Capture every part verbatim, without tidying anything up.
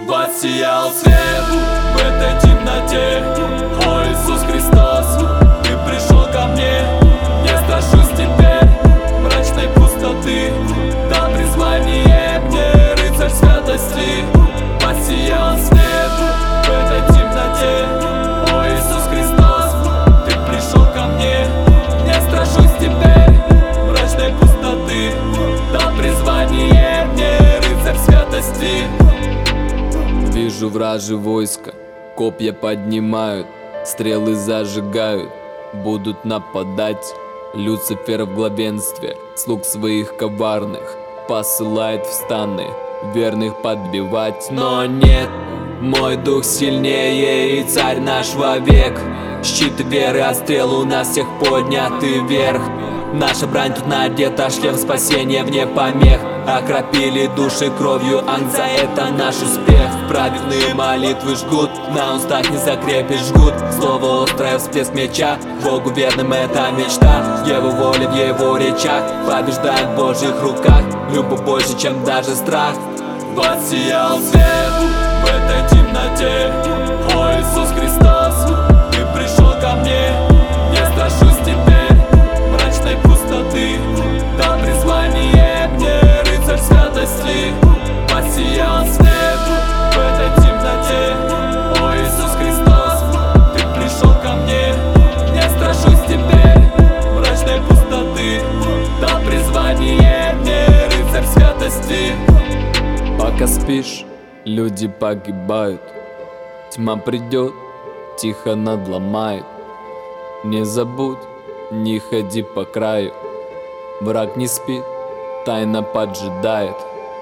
Воссиял свет в этой темноте. О, Иисус Христос, Ты пришел ко мне. Не страшусь теперь мрачной пустоты. Дал призвание мне рыцарь святости. Воссиял свет в этой темноте. О, Иисус Христос, Ты пришел ко мне. Не страшусь теперь мрачной пустоты. Дал призвание мне рыцарь святости. Вижу вражье войско, копья поднимают, стрелы зажигают, будут нападать. Люцифер в главенстве слуг своих коварных посылает в станы, верных подбивать. Но нет, мой дух сильнее, и царь наш вовек. Щит веры, а стрелы у нас всех подняты вверх. Наша брань тут надета, шлем спасения вне помех. Окропили души кровью, ангел, за это наш успех. Праведные молитвы жгут, на устах не закрепишь жгут. Слово острое, всплеск меча, Богу верным это мечта. Его воля в его речах, побеждает в Божьих руках. Любовь больше, чем даже страх. Воссиял свет в этой темноте. О, Иисус Христос, Ты пришел ко мне. Не страшусь теперь мрачной пустоты. Дал призвание мне рыцарь святости. Воссиял свет в этой темноте. О, Иисус Христос, Ты пришел ко мне. Не страшусь теперь мрачной пустоты. Дал призвание мне рыцарь святости. Пока спишь, люди погибают. Тьма придет, тихо надломает. Не забудь, не ходи по краю. Враг не спит, тайна поджидает.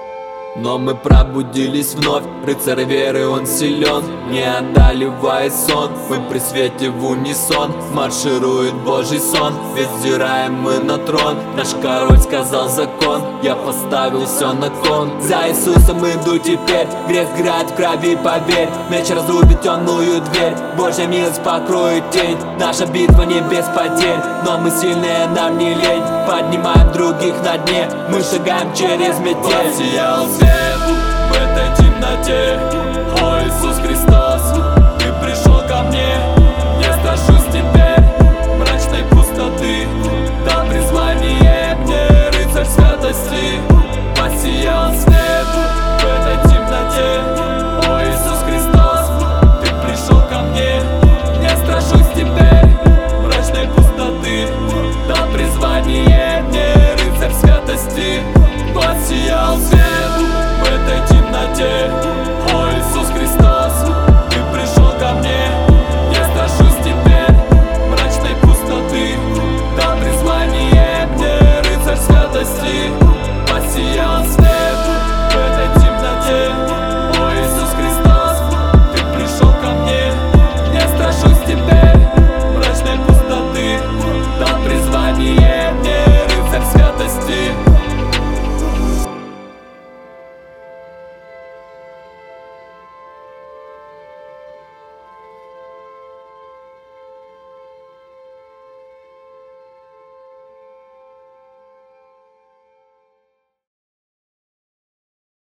Но мы пробудились вновь, рыцарь веры, он силен. Не одолевая сон, мы при свете в унисон. Марширует Божий сон, ведь взираем мы на трон. Наш король сказал закон, я поставил все на кон. За Иисусом иду теперь, грех играет в крови, поверь. Меч разрубит темную дверь, Божья милость покроет тень. Наша битва не без потерь, но мы сильные, нам не лень. Поднимаем других на дне, мы шагаем через метель. Воссиял свет в этой темноте. О, Иисус Христос, Ты пришел